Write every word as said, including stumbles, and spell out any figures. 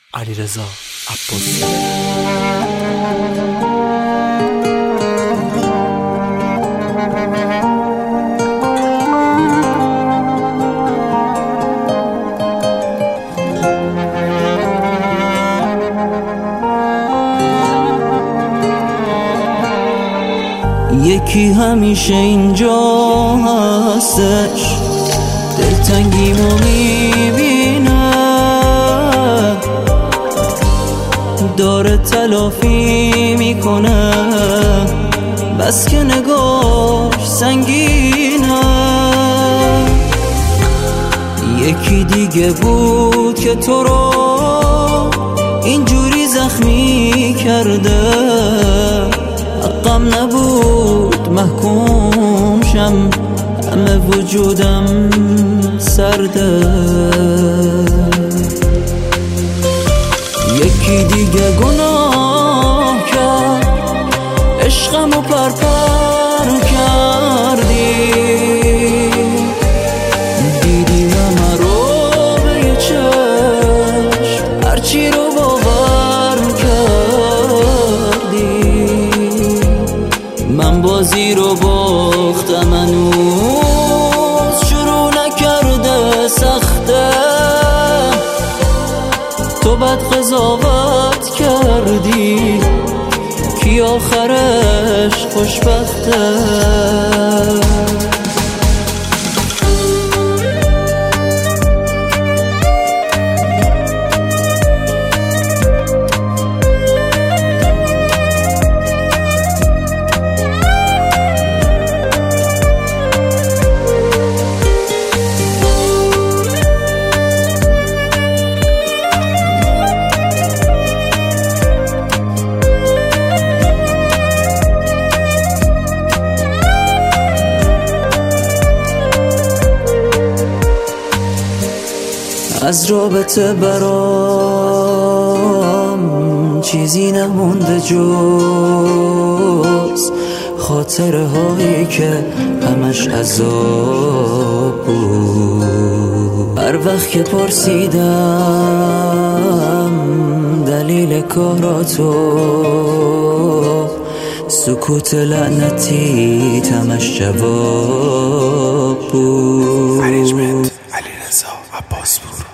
علیرضا عباسی. یکی همیشه اینجا هستش، دلتنگیمو میبینه، داره تلافی میکنه، بس که نگاش سنگینه. یکی دیگه بود که تو رو اینجوری زخمی کرده، حقم نبود محکوم شم، همه وجودم سرده. یکی دیگه گناه کرد، عشقمو پرپر کردی، دیدی همه رو به یه چشم، هرچی رو باور کردی. من بازی رو باختم، هنوز شروع نکرده سخته، تو بد قضاوت کردی، کی آخرش خوشبخته. از رابطه برام چیزی نمونده جز خاطره هایی که همش عذاب بود. هر وقت که پرسیدم دلیل کاراتو، سکوت لعنتی تمش جواب بود. منیجمنت علیرضا عباسی.